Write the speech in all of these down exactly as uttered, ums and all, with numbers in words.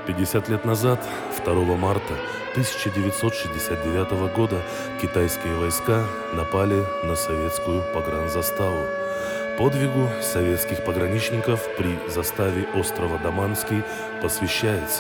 пятьдесят лет назад, второго марта тысяча девятьсот шестьдесят девятого года, китайские войска напали на советскую погранзаставу. Подвигу советских пограничников при заставе острова Даманский посвящается.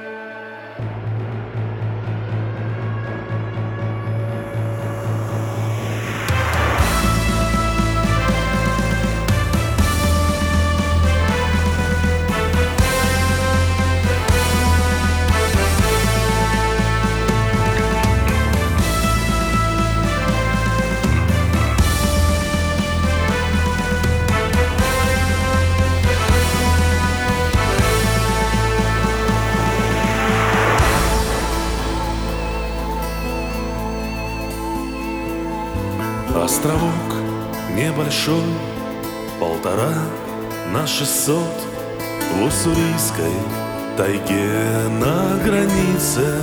Островок небольшой, полтора на шестьсот, в уссурийской тайге на границе.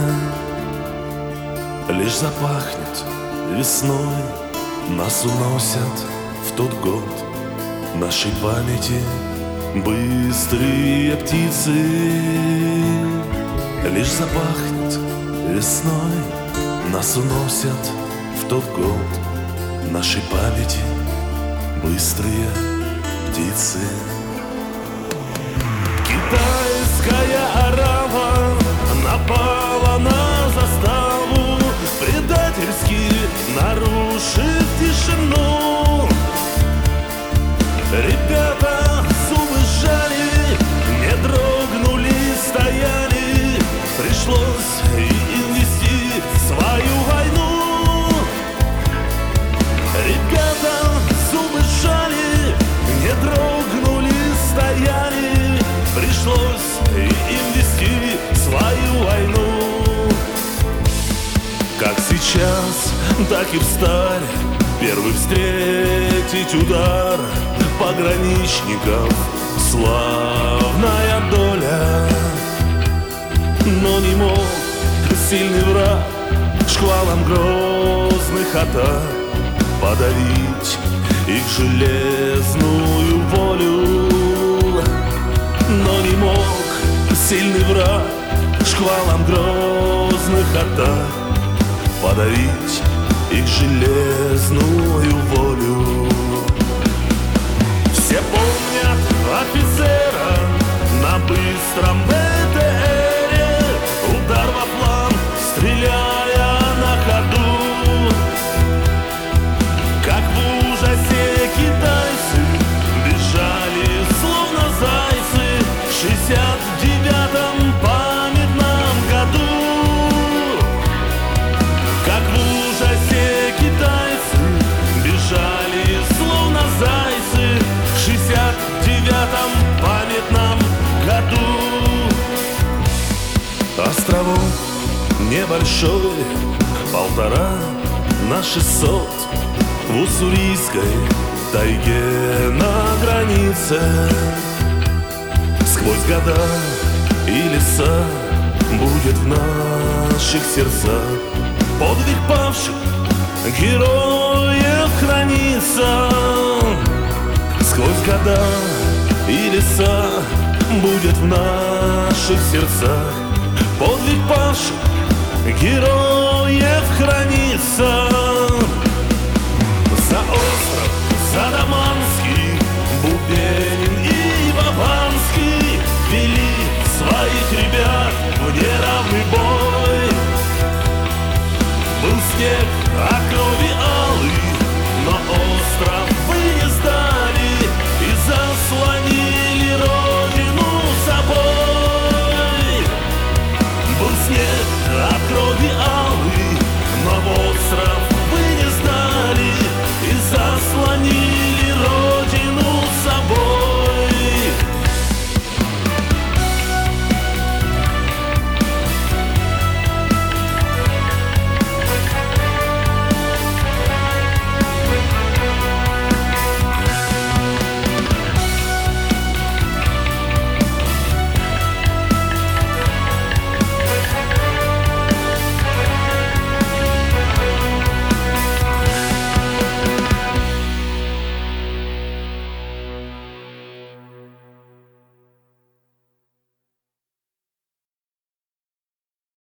Лишь запахнет весной, нас уносят в тот год нашей памяти быстрые птицы. Лишь запахнет весной, нас уносят в тот год нашей памяти быстрые птицы. Китайская арава напала на заставу, предательски нарушив тишину. Ребята зубы сжали, не дрогнули, стояли. Пришлось им вести свою войну. Ребята зубы сжали, не дрогнули, стояли. Пришлось им вести свою войну. Как сейчас, так и встали, первый встретить удар пограничников славная доля. Но не мог сильный враг шквалом грозных атак подавить их железную волю. Но не мог сильный враг шквалом грозных атак подавить их железную волю. Все помнят офицера на быстром бэ тэ эре, удар во фланг, стреляя на ходу. Как в ужасе китайцы бежали, словно зайцы, в шестьдесят девятом памятном году. Как в ужасе китайцы бежали, словно зайцы, в шестьдесят девятом памятном году. Островок небольшой, полтора на шестьсот, в уссурийской тайге на границе. Сквозь года и леса будет в наших сердцах подвиг павших героев хранится. Сквозь года и леса будет в наших сердцах подвиг павших героев хранится.